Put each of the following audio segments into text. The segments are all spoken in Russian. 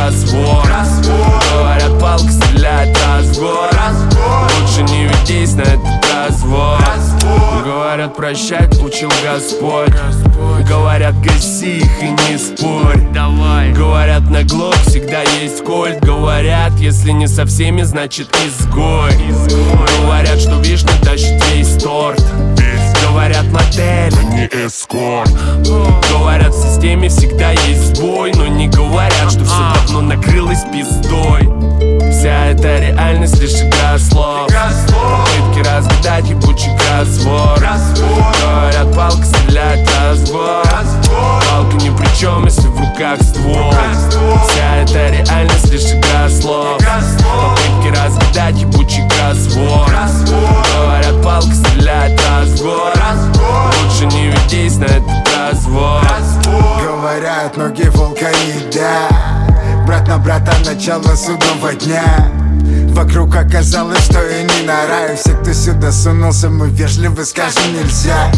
кроссворд. Говорят, палка стреляет раз в год. Лучше не ведись на этот развод. Говорят, прощать учил Господь. Говорят, гаси их и не спорь. Говорят, на глок всегда есть кольт. Говорят, если не со всеми, значит изгой. Говорят, что вишня тащит весь торт. Говорят, модель, а не эскорт. Говорят, в системе всегда есть сбой. Но не говорят, что все давно накрылось пиздой. Вся эта реальность лишь игра слов. Попытки разгадать ебучий кроссворд. Говорят, палка стреляет раз в год. Палка ни при чем, если в руках ствол. Вся эта реальность лишь игра слов. Попытки разгадать ебучий кроссворд. Говорят, палка стреляет раз в год. Лучше не ведись на этот развод. Говорят, ноги волка едят. Брат на брата, начало судного дня. Вокруг оказалось, что я не на раю. Все, кто сюда сунулся, мы вежливы, скажем нельзя.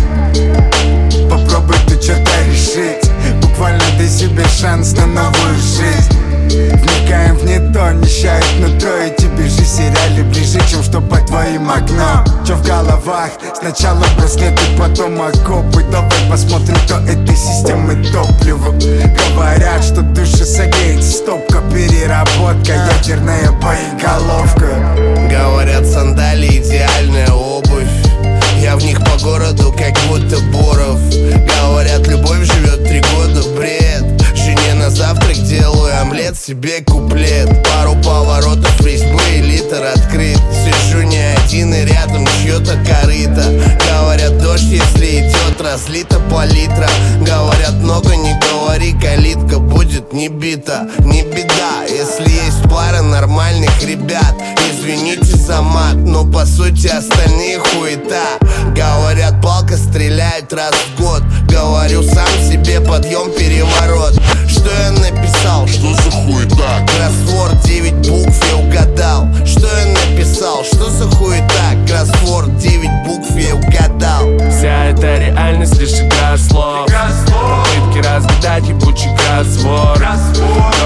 Попробуй ты что-то решить. Буквально дай себе шанс на новую жизнь. Вникаем в не то, нищает нутро. И тебе жизнь сериале ближе, чем что под твоим окном. Чё в головах? Сначала браслеты, потом окопы. Давай посмотрим, кто этой системы топливо. Говорят, что души согреет стопка. Переработка, ядерная боеголовка. Говорят, сандали идеальная обувь. Я в них по городу, как будто Боров. Говорят, любовь живет 3 года, бред. Жене на завтрак делаю омлет, себе куплет. Пару поворотов резьбы и литр открыт. Сижу не один и рядом чьё-то корыто. Говорят, дождь, если идет, разлито пол-литра. Говорят, много не говори, калитка будет не бита. Не беда, если есть пара нормальных ребят. Извините за мат, но по сути остальные хуета. Говорят, палка стреляет раз в год. Говорю сам себе, подъем, переворот. Что я написал? Что за хуета? Кроссворд 9 букв, я угадал. Что я написал? Что за хуета? Кроссворд 9 букв, я угадал. Вся эта реальность лишь игра слов. Попытки разгадать ебучий кроссворд.